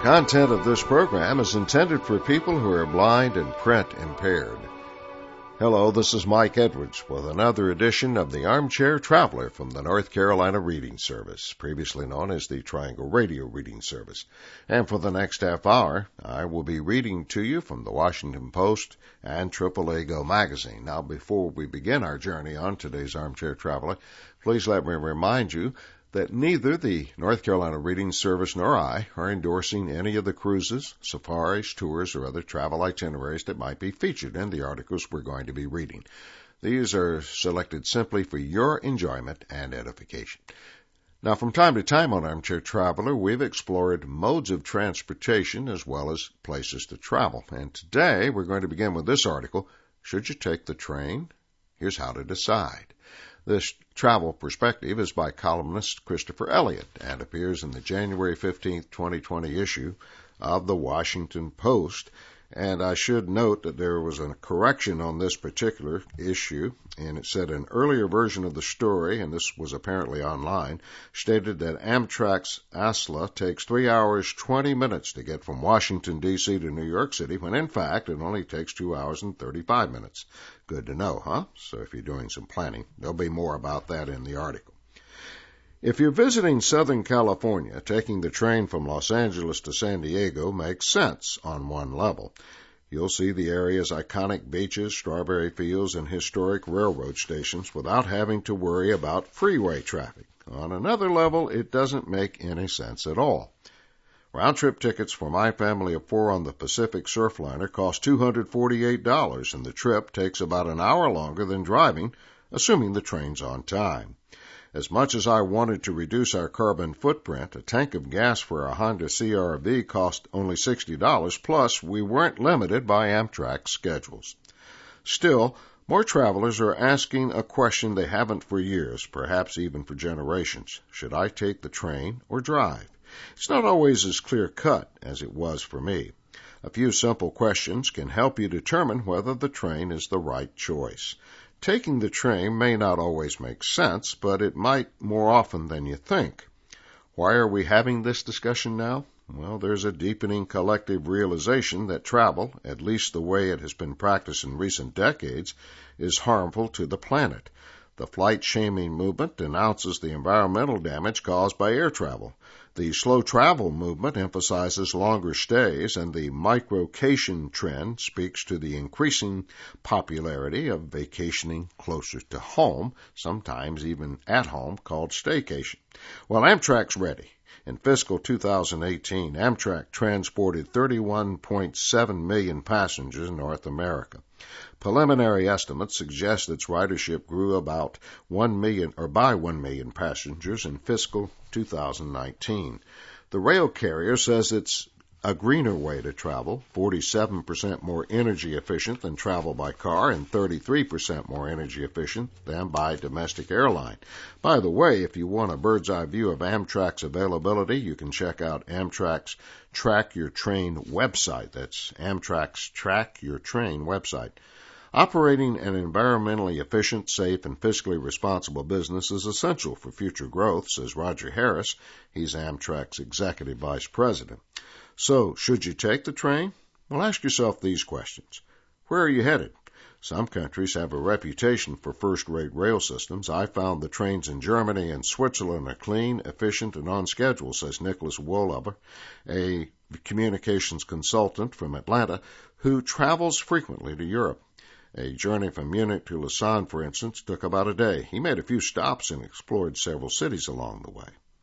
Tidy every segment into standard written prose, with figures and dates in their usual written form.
content of this program is intended for people who are blind and print impaired. Hello, this is Mike Edwards with another edition of the Armchair Traveler from the North Carolina Reading Service, previously known as the Triangle Radio Reading Service. And for the next half hour, I will be reading to you from the Washington Post and AAA Go magazine. Now, before we begin our journey on today's Armchair Traveler, please let me remind you that neither the North Carolina Reading Service nor I are endorsing any of the cruises, safaris, tours, or other travel itineraries that might be featured in the articles we're going to be reading. These are selected simply for your enjoyment and edification. Now, from time to time on Armchair Traveler, we've explored modes of transportation as well as places to travel. And today, we're going to begin with this article, Should You Take the Train? Here's how to decide. This travel perspective is by columnist Christopher Elliott and appears in the January 15, 2020 issue of the Washington Post. And I should note that there was a correction on this particular issue, and it said an earlier version of the story, and this was apparently online, stated that Amtrak's ASLA takes 3 hours, 20 minutes to get from Washington, D.C. to New York City, when in fact it only takes 2 hours and 35 minutes. Good to know, huh? So if you're doing some planning, there'll be more about that in the article. If you're visiting Southern California, taking the train from Los Angeles to San Diego makes sense on one level. You'll see the area's iconic beaches, strawberry fields, and historic railroad stations without having to worry about freeway traffic. On another level, it doesn't make any sense at all. Round-trip tickets for my family of 4 on the Pacific Surfliner cost $248, and the trip takes about an hour longer than driving, assuming the train's on time. As much as I wanted to reduce our carbon footprint, a tank of gas for a Honda CR-V cost only $60, plus we weren't limited by Amtrak's schedules. Still, more travelers are asking a question they haven't for years, perhaps even for generations. Should I take the train or drive? It's not always as clear-cut as it was for me. A few simple questions can help you determine whether the train is the right choice. Taking the train may not always make sense, but it might more often than you think. Why are we having this discussion now? Well, there's a deepening collective realization that travel, at least the way it has been practiced in recent decades, is harmful to the planet. The flight shaming movement denounces the environmental damage caused by air travel. The slow travel movement emphasizes longer stays, and the microcation trend speaks to the increasing popularity of vacationing closer to home, sometimes even at home, called staycation. Well, Amtrak's ready. In fiscal 2018, Amtrak transported 31.7 million passengers in North America. Preliminary estimates suggest its ridership grew about 1 million by 1 million passengers in fiscal 2019. The rail carrier says it's a greener way to travel, 47% more energy efficient than travel by car and 33% more energy efficient than by domestic airline. By the way, if you want a bird's eye view of Amtrak's availability, you can check out Amtrak's Track Your Train website. That's Amtrak's Track Your Train website. Operating an environmentally efficient, safe, and fiscally responsible business is essential for future growth, says Roger Harris. He's Amtrak's Executive Vice President. So, should you take the train? Well, ask yourself these questions. Where are you headed? Some countries have a reputation for first-rate rail systems. I found the trains in Germany and Switzerland are clean, efficient, and on schedule, says Nicholas Wohleber, a communications consultant from Atlanta who travels frequently to Europe. A journey from Munich to Lausanne, for instance, took about a day. He made a few stops and explored several cities along the way.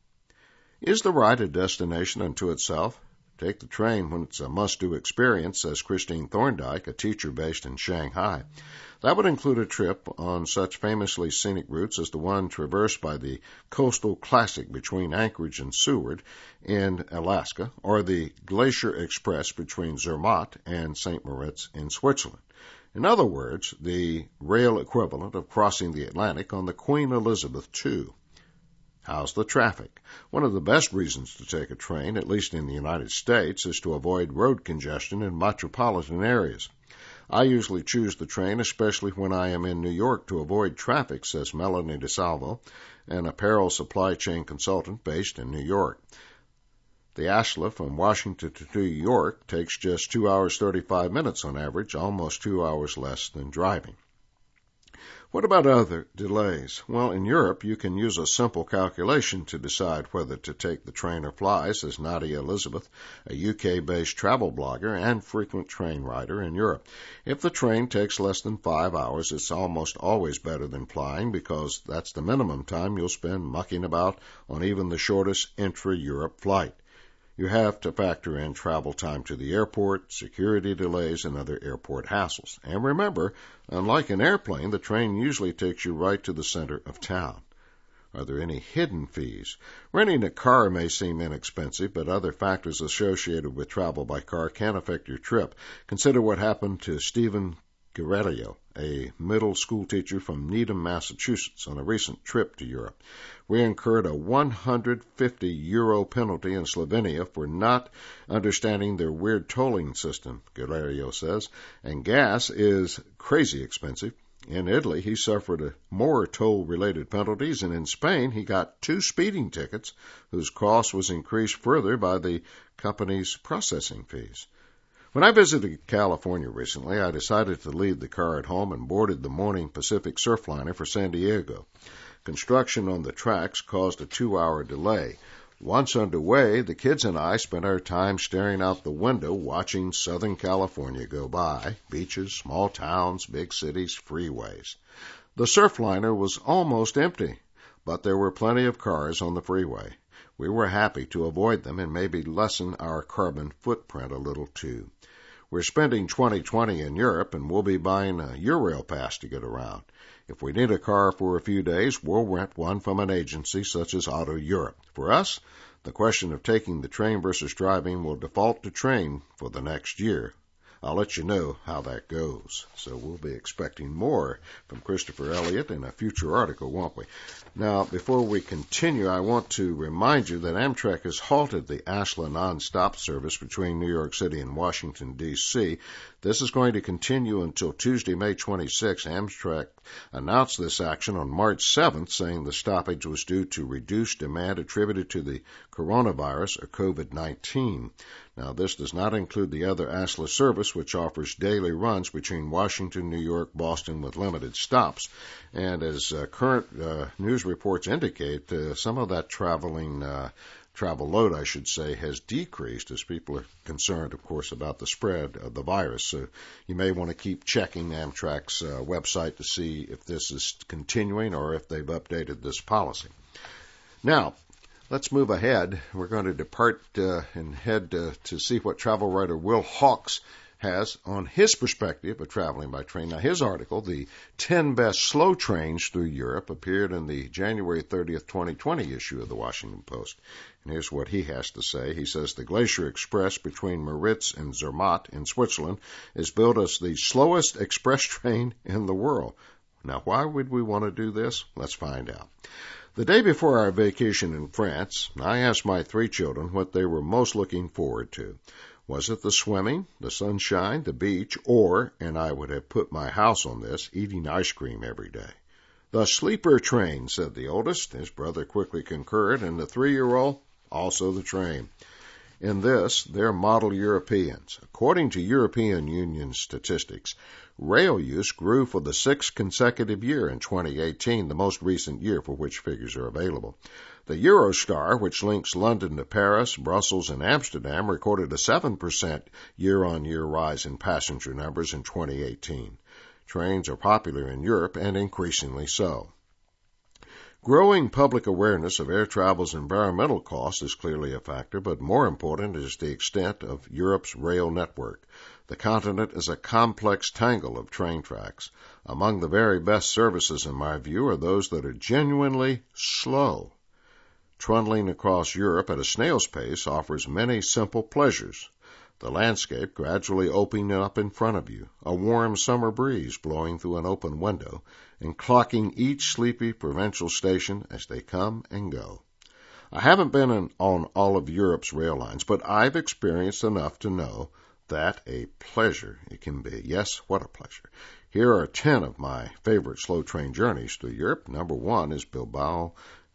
Is the ride a destination unto itself? Take the train when it's a must-do experience, says Christine Thorndike, a teacher based in Shanghai. That would include a trip on such famously scenic routes as the one traversed by the Coastal Classic between Anchorage and Seward in Alaska, or the Glacier Express between Zermatt and St. Moritz in Switzerland. In other words, the rail equivalent of crossing the Atlantic on the Queen Elizabeth II. How's the traffic? One of the best reasons to take a train, at least in the United States, is to avoid road congestion in metropolitan areas. I usually choose the train, especially when I am in New York, to avoid traffic, says Melanie DeSalvo, an apparel supply chain consultant based in New York. The ASLA from Washington to New York takes just 2 hours 35 minutes on average, almost 2 hours less than driving. What about other delays? Well, in Europe, you can use a simple calculation to decide whether to take the train or fly, says Nadia Elizabeth, a UK-based travel blogger and frequent train rider in Europe. If the train takes less than 5 hours, it's almost always better than flying because that's the minimum time you'll spend mucking about on even the shortest intra-Europe flight. You have to factor in travel time to the airport, security delays, and other airport hassles. And remember, unlike an airplane, the train usually takes you right to the center of town. Are there any hidden fees? Renting a car may seem inexpensive, but other factors associated with travel by car can affect your trip. Consider what happened to Stephen Guerrero, a middle school teacher from Needham, Massachusetts, on a recent trip to Europe. We incurred a €150 penalty in Slovenia for not understanding their weird tolling system, Guerrero says, and gas is crazy expensive. In Italy, he suffered more toll-related penalties, and in Spain, he got 2 speeding tickets, whose cost was increased further by the company's processing fees. When I visited California recently, I decided to leave the car at home and boarded the morning Pacific Surfliner for San Diego. Construction on the tracks caused a 2-hour delay. Once underway, the kids and I spent our time staring out the window watching Southern California go by, beaches, small towns, big cities, freeways. The Surfliner was almost empty, but there were plenty of cars on the freeway. We were happy to avoid them and maybe lessen our carbon footprint a little too. We're spending 2020 in Europe, and we'll be buying a Eurail pass to get around. If we need a car for a few days, we'll rent one from an agency such as Auto Europe. For us, the question of taking the train versus driving will default to train for the next year. I'll let you know how that goes. So we'll be expecting more from Christopher Elliott in a future article, won't we? Now, before we continue, I want to remind you that Amtrak has halted the ASLA nonstop service between New York City and Washington, D.C. This is going to continue until Tuesday, May 26. Amtrak announced this action on March 7th, saying the stoppage was due to reduced demand attributed to the coronavirus or COVID-19. Now, this does not include the other ASLA service, which offers daily runs between Washington, New York, Boston with limited stops. And as current news reports indicate, some of that travel load, I should say, has decreased as people are concerned, of course, about the spread of the virus. So you may want to keep checking Amtrak's website to see if this is continuing or if they've updated this policy. Now, let's move ahead. We're going to depart and head to see what travel writer Will Hawks has on his perspective of traveling by train. Now, his article, The 10 Best Slow Trains Through Europe, appeared in the January 30th, 2020 issue of the Washington Post. And here's what he has to say. He says, the Glacier Express between Maritz and Zermatt in Switzerland is billed as the slowest express train in the world. Now, why would we want to do this? Let's find out. The day before our vacation in France, I asked my 3 children what they were most looking forward to. Was it the swimming, the sunshine, the beach, or, and I would have put my house on this, eating ice cream every day? The sleeper train, said the oldest. His brother quickly concurred, and the 3-year-old, also the train. In this, they're model Europeans. According to European Union statistics, rail use grew for the 6th consecutive year in 2018, the most recent year for which figures are available. The Eurostar, which links London to Paris, Brussels, and Amsterdam, recorded a 7% year-on-year rise in passenger numbers in 2018. Trains are popular in Europe and increasingly so. Growing public awareness of air travel's environmental costs is clearly a factor, but more important is the extent of Europe's rail network. The continent is a complex tangle of train tracks. Among the very best services, in my view, are those that are genuinely slow. Trundling across Europe at a snail's pace offers many simple pleasures. The landscape gradually opening up in front of you, a warm summer breeze blowing through an open window, and clocking each sleepy provincial station as they come and go. I haven't been on all of Europe's rail lines, but I've experienced enough to know that a pleasure it can be. Yes, what a pleasure. Here are 10 of my favorite slow train journeys through Europe. Number 1 is Bilbao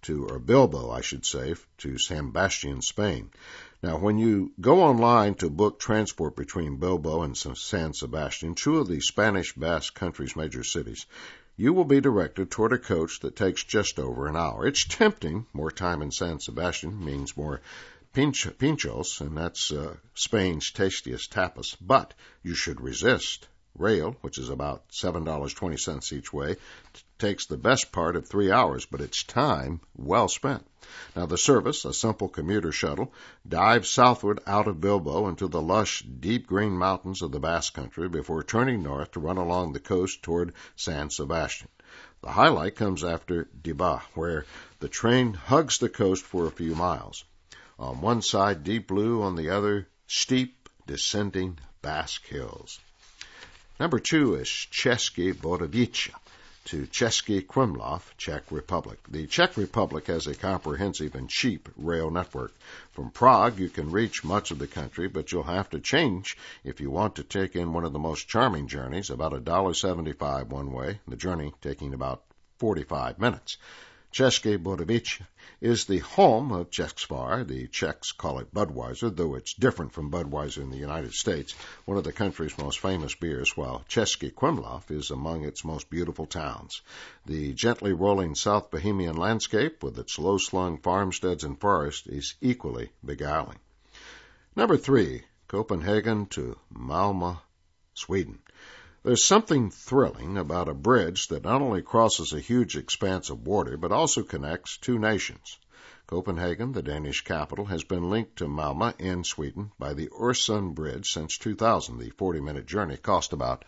or Bilbao, I should say, to San Sebastian, Spain. Now, when you go online to book transport between Bilbao and San Sebastian, two of the Spanish Basque Country's major cities, you will be directed toward a coach that takes just over an hour. It's tempting. More time in San Sebastian means more pinchos, and that's Spain's tastiest tapas. But you should resist. Rail, which is about $7.20 each way, takes the best part of 3 hours, but it's time well spent. Now, the service, a simple commuter shuttle, dives southward out of Bilbao into the lush, deep green mountains of the Basque Country before turning north to run along the coast toward San Sebastian. The highlight comes after Diba, where the train hugs the coast for a few miles. On one side, deep blue, on the other, steep, descending Basque hills. Number 2 is Český Budějovice to Český Krumlov, Czech Republic. The Czech Republic has a comprehensive and cheap rail network. From Prague, you can reach much of the country, but you'll have to change if you want to take in one of the most charming journeys, about $1.75 one way, the journey taking about 45 minutes. Český Budějovice is the home of Czechspar. The Czechs call it Budweiser, though it's different from Budweiser in the United States, one of the country's most famous beers, while Český Krumlov is among its most beautiful towns. The gently rolling South Bohemian landscape, with its low-slung farmsteads and forests, is equally beguiling. Number 3, Copenhagen to Malmö, Sweden. There's something thrilling about a bridge that not only crosses a huge expanse of water, but also connects two nations. Copenhagen, the Danish capital, has been linked to Malmö in Sweden by the Øresund Bridge since 2000. The 40-minute journey cost about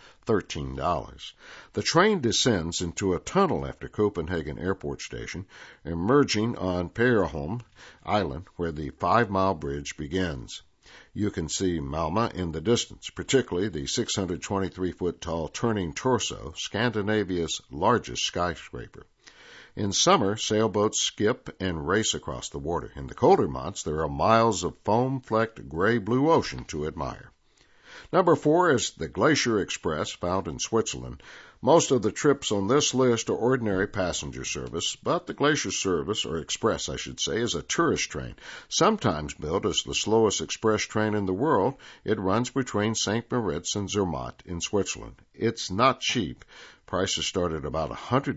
$13. The train descends into a tunnel after Copenhagen Airport Station, emerging on Peierholm Island, where the 5-mile bridge begins. You can see Malmö in the distance, particularly the 623-foot-tall Turning Torso, Scandinavia's largest skyscraper. In summer, sailboats skip and race across the water. In the colder months, there are miles of foam-flecked gray-blue ocean to admire. Number 4 is the Glacier Express, found in Switzerland. Most of the trips on this list are ordinary passenger service, but the Glacier Service, or Express, I should say, is a tourist train. Sometimes billed as the slowest express train in the world, it runs between St. Moritz and Zermatt in Switzerland. It's not cheap. Prices start at about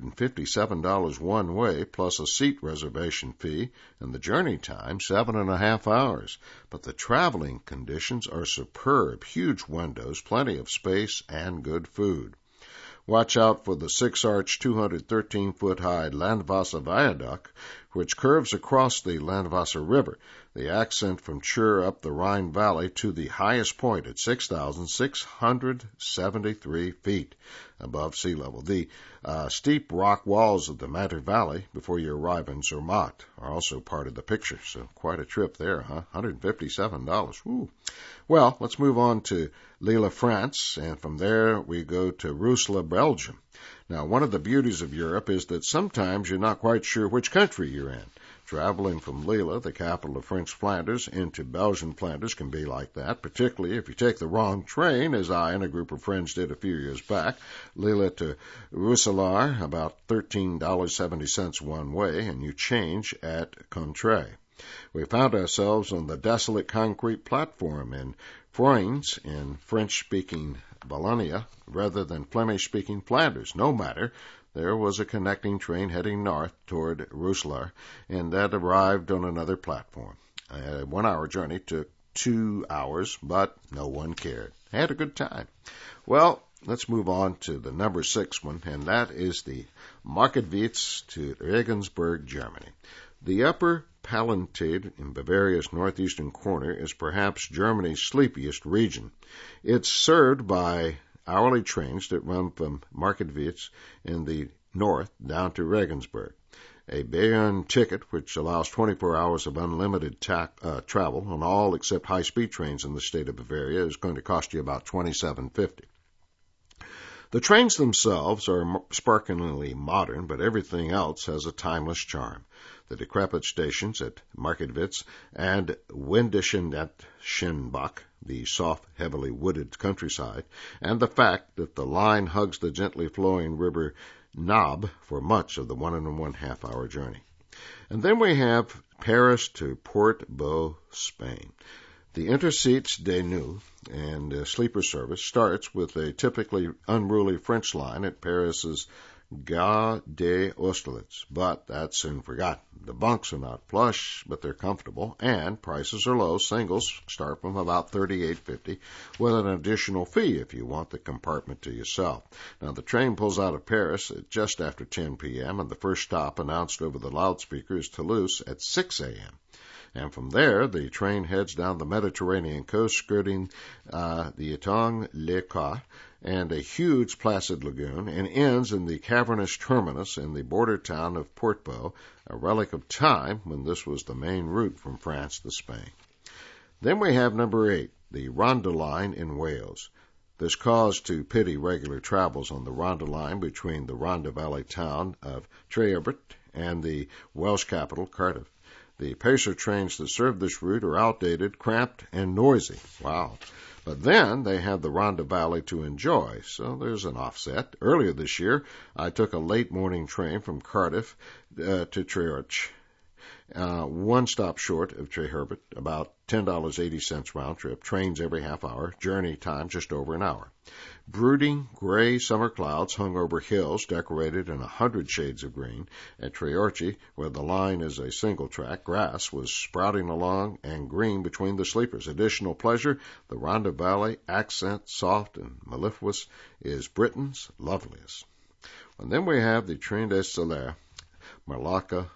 $157 one way, plus a seat reservation fee, and the journey time, 7.5 hours. But the traveling conditions are superb. Huge windows, plenty of space, and good food. Watch out for the 6-arch, 213-foot-high Landwasser Viaduct, which curves across the Landwasser River, the ascent from Chur up the Rhine Valley to the highest point at 6,673 feet above sea level. The steep rock walls of the Matter Valley, before you arrive in Zermatt, are also part of the picture. So quite a trip there, huh? $157. Woo. Well, let's move on to Lille, France, and from there we go to Roeselare, Belgium. Now, one of the beauties of Europe is that sometimes you're not quite sure which country you're in. Traveling from Lille, the capital of French Flanders, into Belgian Flanders can be like that, particularly if you take the wrong train, as I and a group of friends did a few years back. Lille to Roeselare, about $13.70 one way, and you change at Courtrai. We found ourselves on the desolate concrete platform in Froins in French-speaking Wallonia rather than Flemish-speaking Flanders. No matter. There was a connecting train heading north toward Roeselare, and that arrived on another platform. A 1-hour journey took 2 hours, but no one cared. I had a good time. Well, let's move on to the number 6 one, and that is the Marktwitz to Regensburg, Germany. The Upper Palatine in Bavaria's northeastern corner is perhaps Germany's sleepiest region. It's served by hourly trains that run from Marktwitz in the north down to Regensburg. A Bayern ticket, which allows 24 hours of unlimited travel on all except high-speed trains in the state of Bavaria, is going to cost you about $27.50. The trains themselves are sparklingly modern, but everything else has a timeless charm. The decrepit stations at Marktwitz and Windischenbach, the soft, heavily wooded countryside, and the fact that the line hugs the gently flowing river Naab for much of the 1.5 hour journey. And then we have Paris to Port-Beau, Spain. The Intercités des Nuits and sleeper service starts with a typically unruly French line at Paris's Gare des Austerlitz, but that's soon forgotten. The bunks are not plush, but they're comfortable, and prices are low. Singles start from about $38.50 with an additional fee if you want the compartment to yourself. Now, the train pulls out of Paris at just after 10 p.m., and the first stop announced over the loudspeaker is Toulouse at 6 a.m. And from there, the train heads down the Mediterranean coast, skirting the Étang-les-Cas and a huge placid lagoon, and ends in the cavernous terminus in the border town of Port-Beau, a relic of time when this was the main route from France to Spain. Then we have number 8, the Rhondda Line in Wales. There's cause to pity regular travels on the Rhondda Line between the Rhondda Valley town of Treherbert and the Welsh capital, Cardiff. The Pacer trains that serve this route are outdated, cramped, and noisy. Wow. But then they have the Rhondda Valley to enjoy, so there's an offset. Earlier this year, I took a late morning train from Cardiff to Treherbert, one stop short of Treherbert, about $10.80 round trip, trains every half hour, journey time just over an hour. Brooding gray summer clouds hung over hills decorated in 100 shades of green. At Treherbert, where the line is a single track, grass was sprouting along and green between the sleepers. Additional pleasure, the Rhondda Valley, accent soft and mellifluous, is Britain's loveliest. And then we have the Tren de Solaire, Mallorca,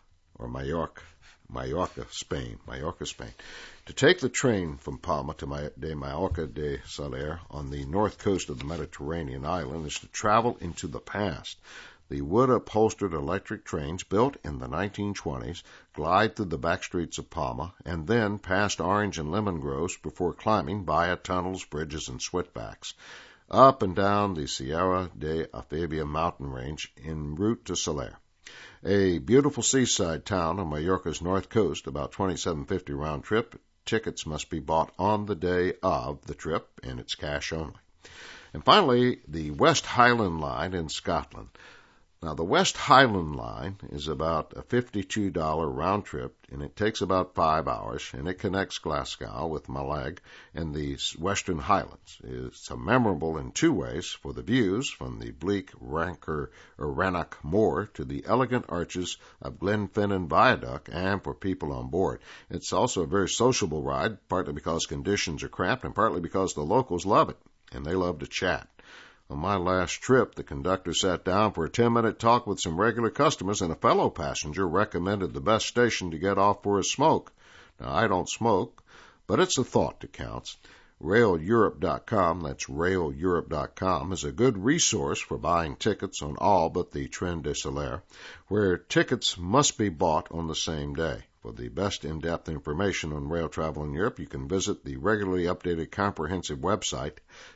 Spain. To take the train from Palma to de Mallorca de Solaire on the north coast of the Mediterranean island is to travel into the past. The wood-upholstered electric trains built in the 1920s glide through the back streets of Palma and then past orange and lemon groves before climbing via tunnels, bridges, and switchbacks up and down the Sierra de Alfabia mountain range en route to Solaire. A beautiful seaside town on Mallorca's north coast, about $27.50 round trip. Tickets must be bought on the day of the trip, and it's cash only. And finally, the West Highland Line in Scotland. Now, the West Highland Line is about a $52 round trip, and it takes about 5 hours, and it connects Glasgow with Mallaig and the Western Highlands. It's memorable in two ways: for the views from the bleak Rannoch Moor to the elegant arches of Glenfinnan Viaduct, and for people on board. It's also a very sociable ride, partly because conditions are cramped and partly because the locals love it, and they love to chat. On my last trip, the conductor sat down for a 10-minute talk with some regular customers, and a fellow passenger recommended the best station to get off for a smoke. Now, I don't smoke, but it's the thought that counts. RailEurope.com, that's RailEurope.com, is a good resource for buying tickets on all but the Tren de Solaire, where tickets must be bought on the same day. For the best in-depth information on rail travel in Europe, you can visit the regularly updated comprehensive website,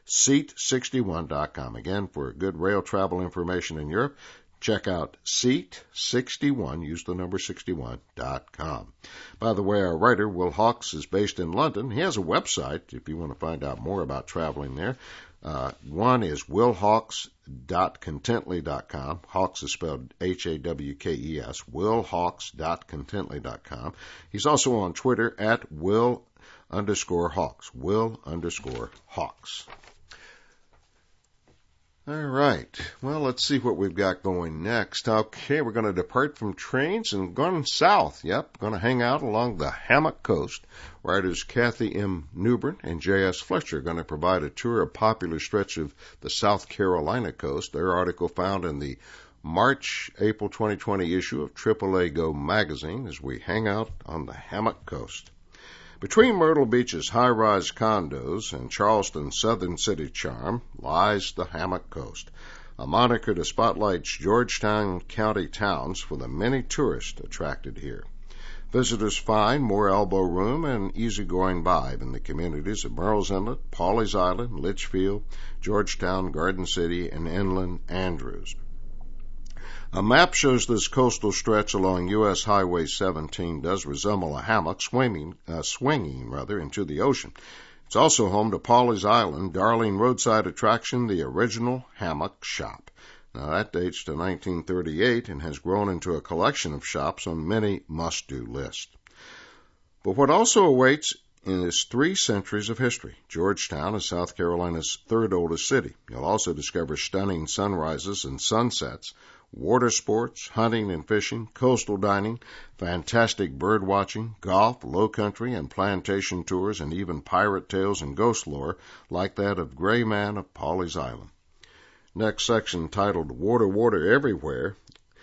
Seat61.com. Again, for good rail travel information in Europe, check out Seat61, use the number 61.com. By the way, our writer, Will Hawks, is based in London. He has a website if you want to find out more about traveling there. One is willhawks.contently.com. Hawks is spelled Hawkes, willhawks.contently.com. He's also on Twitter at Will_Hawks, Will_Hawks. All right. Well, let's see what we've got going next. Okay, we're going to depart from trains and going south. Yep, going to hang out along the Hammock Coast. Writers Kathy M. Newbern and J.S. Fletcher are going to provide a tour of a popular stretch of the South Carolina coast. Their article found in the March-April 2020 issue of AAA Go magazine as we hang out on the Hammock Coast. Between Myrtle Beach's high-rise condos and Charleston's southern city charm lies the Hammock Coast, a moniker to spotlight Georgetown County towns for the many tourists attracted here. Visitors find more elbow room and easygoing vibe in the communities of Murrells Inlet, Pawleys Island, Litchfield, Georgetown, Garden City, and Inland Andrews. A map shows this coastal stretch along U.S. Highway 17 does resemble a hammock swinging into the ocean. It's also home to Pawleys Island, darling roadside attraction, the original Hammock Shop. Now, that dates to 1938 and has grown into a collection of shops on many must-do lists. But what also awaits is 3 centuries of history. Georgetown is South Carolina's 3rd oldest city. You'll also discover stunning sunrises and sunsets, water sports, hunting and fishing, coastal dining, fantastic bird watching, golf, low country and plantation tours, and even pirate tales and ghost lore like that of Gray Man of Pawleys Island. Next section, titled Water, Water Everywhere.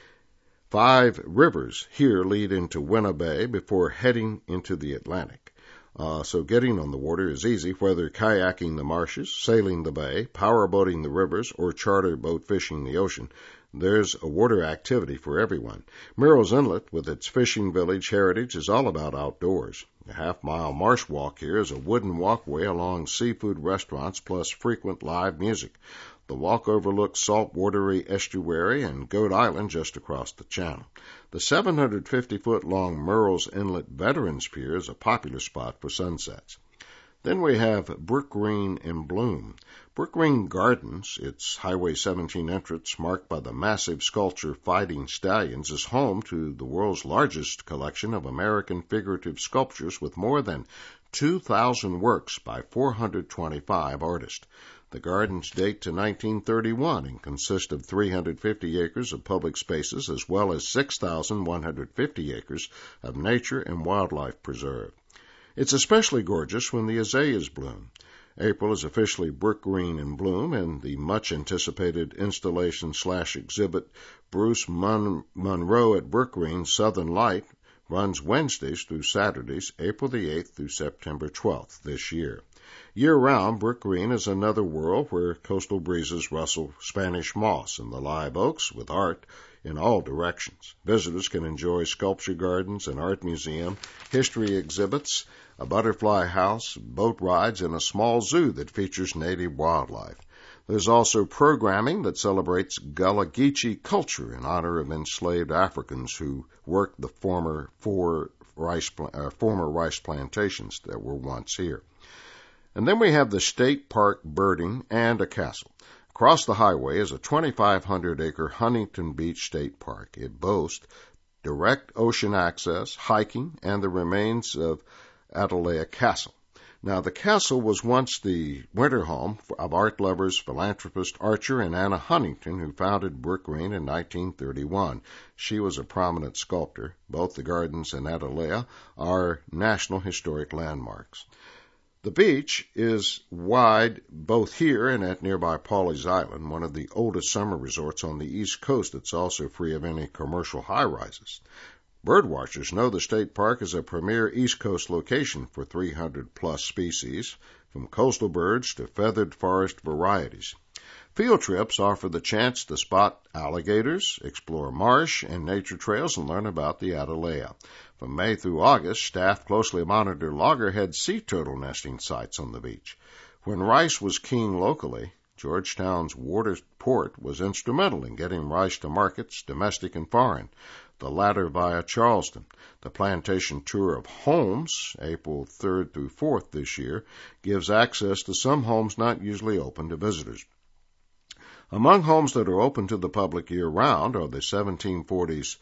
5 rivers here lead into Winna Bay before heading into the Atlantic. So getting on the water is easy, whether kayaking the marshes, sailing the bay, powerboating the rivers, or charter boat fishing the ocean. There's a water activity for everyone. Murrells Inlet, with its fishing village heritage, is all about outdoors. The half-mile marsh walk here is a wooden walkway along seafood restaurants plus frequent live music. The walk overlooks saltwatery estuary and Goat Island just across the channel. The 750-foot-long Murrells Inlet Veterans Pier is a popular spot for sunsets. Then we have Brook Green in bloom. Brook Green Gardens, its Highway 17 entrance marked by the massive sculpture Fighting Stallions, is home to the world's largest collection of American figurative sculptures with more than 2,000 works by 425 artists. The gardens date to 1931 and consist of 350 acres of public spaces as well as 6,150 acres of nature and wildlife preserve. It's especially gorgeous when the azaleas bloom. April is officially Brook Green in bloom, and the much-anticipated installation/exhibit Bruce Monroe at Brook Green Southern Light runs Wednesdays through Saturdays, April the 8th through September 12th this year. Year-round, Brook Green is another world where coastal breezes rustle Spanish moss and the live oaks with art in all directions. Visitors can enjoy sculpture gardens, an art museum, history exhibits, a butterfly house, boat rides, and a small zoo that features native wildlife. There's also programming that celebrates Gullah Geechee culture in honor of enslaved Africans who worked the former rice plantations that were once here. And then we have the state park birding and a castle. Across the highway is a 2,500-acre Huntington Beach State Park. It boasts direct ocean access, hiking, and the remains of Atalaya Castle. Now, the castle was once the winter home of art lovers, philanthropist Archer and Anna Huntington, who founded Brook Green in 1931. She was a prominent sculptor. Both the gardens and Atalaya are National Historic Landmarks. The beach is wide both here and at nearby Pawleys Island, one of the oldest summer resorts on the East Coast that's also free of any commercial high-rises. Birdwatchers know the state park is a premier East Coast location for 300-plus species, from coastal birds to feathered forest varieties. Field trips offer the chance to spot alligators, explore marsh and nature trails, and learn about the Atalaya. From May through August, staff closely monitor loggerhead sea turtle nesting sites on the beach. When rice was king locally, Georgetown's water port was instrumental in getting rice to markets, domestic and foreign, the latter via Charleston. The plantation tour of homes, April 3rd through 4th this year, gives access to some homes not usually open to visitors. Among homes that are open to the public year-round are the 1740s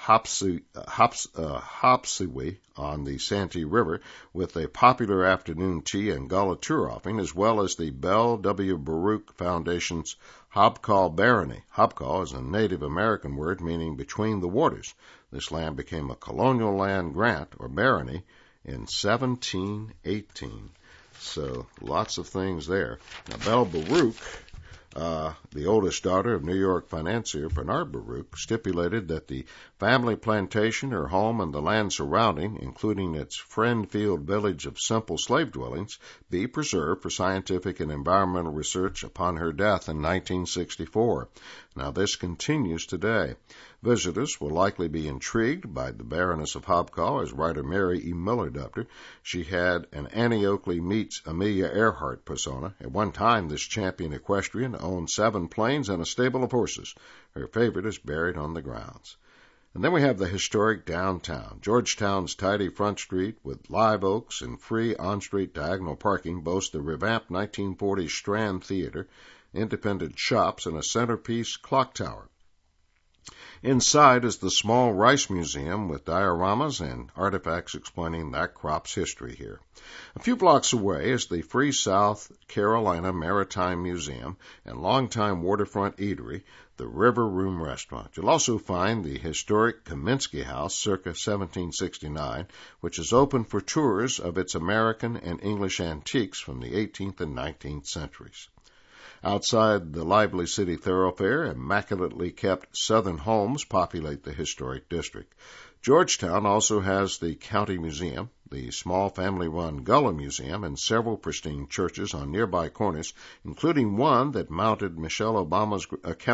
Hopsewee on the Santee River with a popular afternoon tea and gullah tour offering, as well as the Belle W. Baruch Foundation's Hobcaw Barony. Hobcaw is a Native American word meaning between the waters. This land became a colonial land grant, or barony, in 1718. So lots of things there. Now, Belle Baruch, the oldest daughter of New York financier Bernard Baruch, stipulated that the family plantation, her home, and the land surrounding, including its Friendfield village of simple slave dwellings, be preserved for scientific and environmental research upon her death in 1964. Now, this continues today. Visitors will likely be intrigued by the Baroness of Hobcaw, as writer Mary E. Miller dubbed her. She had an Annie Oakley meets Amelia Earhart persona. At one time, this champion equestrian owned 7 planes and a stable of horses. Her favorite is buried on the grounds. And then we have the historic downtown. Georgetown's tidy front street with live oaks and free on-street diagonal parking boasts the revamped 1940s Strand Theater independent shops, and a centerpiece clock tower. Inside is the small rice museum with dioramas and artifacts explaining that crop's history here. A few blocks away is the Free South Carolina Maritime Museum and longtime waterfront eatery, the River Room Restaurant. You'll also find the historic Kaminsky House, circa 1769, which is open for tours of its American and English antiques from the 18th and 19th centuries. Outside the lively city thoroughfare, immaculately kept Southern homes populate the historic district. Georgetown also has the County Museum, the small family-run Gullah Museum, and several pristine churches on nearby corners, including one that counted Michelle Obama's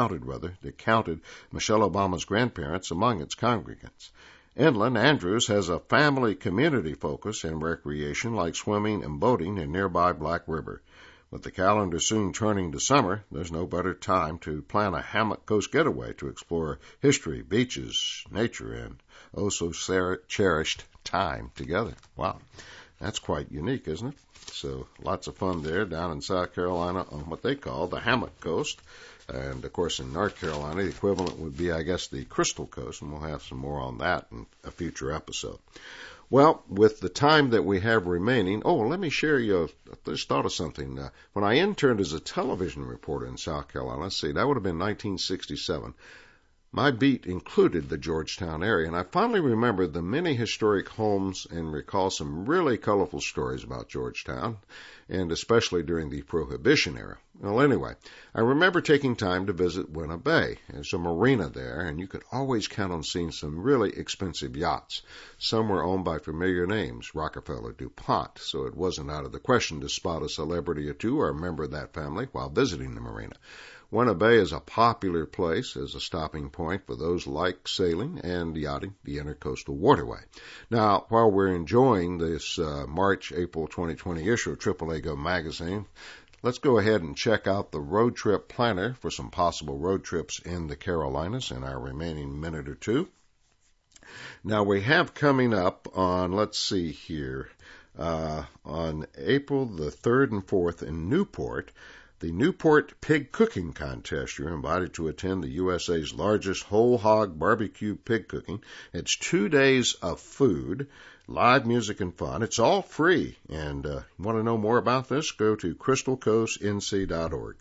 grandparents among its congregants. Inland, Andrews has a family community focus and recreation like swimming and boating in nearby Black River. With the calendar soon turning to summer, there's no better time to plan a Hammock Coast getaway to explore history, beaches, nature, and so cherished time together. Wow, that's quite unique, isn't it? So lots of fun there down in South Carolina on what they call the Hammock Coast. And, of course, in North Carolina, the equivalent would be, I guess, the Crystal Coast, and we'll have some more on that in a future episode. Well, with the time that we have remaining, let me share you, I just thought of something. When I interned as a television reporter in South Carolina, let's see, that would have been 1967, my beat included the Georgetown area, and I finally remembered the many historic homes and recall some really colorful stories about Georgetown, and especially during the Prohibition era. Well, anyway, I remember taking time to visit Buena Bay. There's a marina there, and you could always count on seeing some really expensive yachts. Some were owned by familiar names, Rockefeller, DuPont, so it wasn't out of the question to spot a celebrity or two or a member of that family while visiting the marina. Buena Bay is a popular place as a stopping point for those like sailing and yachting the Intercoastal Waterway. Now, while we're enjoying this March-April 2020 issue of AAA Go magazine, let's go ahead and check out the road trip planner for some possible road trips in the Carolinas in our remaining minute or two. Now, we have coming up on, let's see here, on April the 3rd and 4th in Newport, the Newport Pig Cooking Contest. You're invited to attend the USA's largest whole hog barbecue pig cooking. It's 2 days of food, live music and fun. It's all free. And you want to know more about this? Go to crystalcoastnc.org.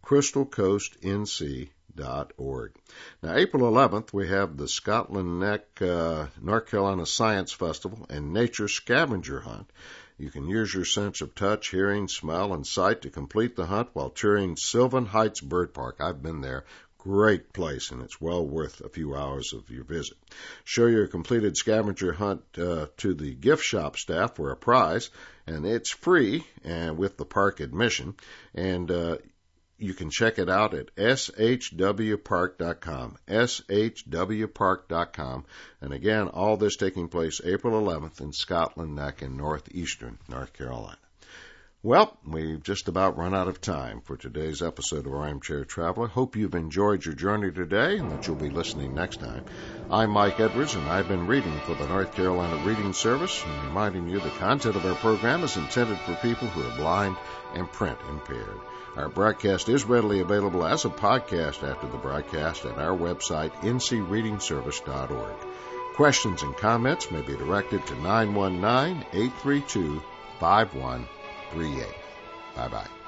crystalcoastnc.org. Now, April 11th, we have the Scotland Neck North Carolina Science Festival and Nature Scavenger Hunt. You can use your sense of touch, hearing, smell, and sight to complete the hunt while touring Sylvan Heights Bird Park. I've been there. Great place, and it's well worth a few hours of your visit. Show your completed scavenger hunt to the gift shop staff for a prize, and it's free with the park admission. And you can check it out at shwpark.com, shwpark.com. And again, all this taking place April 11th in Scotland Neck in northeastern North Carolina. Well, we've just about run out of time for today's episode of Armchair Traveler. Hope you've enjoyed your journey today and that you'll be listening next time. I'm Mike Edwards, and I've been reading for the North Carolina Reading Service, and reminding you the content of our program is intended for people who are blind and print impaired. Our broadcast is readily available as a podcast after the broadcast at our website, ncreadingservice.org. Questions and comments may be directed to 919-832-5138. Bye-bye.